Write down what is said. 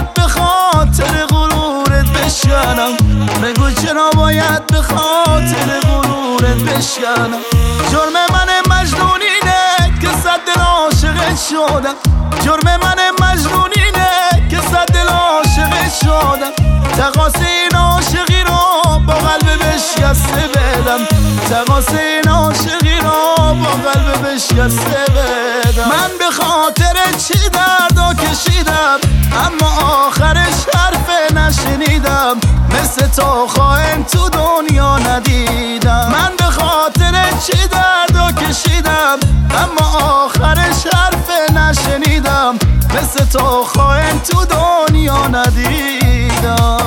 باید به خاطر غرورت بشکنم؟ بگو چرا باید به خاطر غرورت بشکنم؟ جرم من مجنونینه که صد دل عاشقت شدم. جرم من مجنونینه که صد دل عاشقت شدم. تقاص این عاشقی رو با قلب بشکسته بدم. تقاص این عاشقی رو با قلب بشکسته بدم. من به خاطر چی دردا کشیدم، اما آخرش حرف نشنیدم. مثل تو خائن تو دنیا ندیدم. من به خاطر چی دردا کشیدم، اما آخرش حرف نشنیدم. مثل تو خائن تو دنیا ندیدم.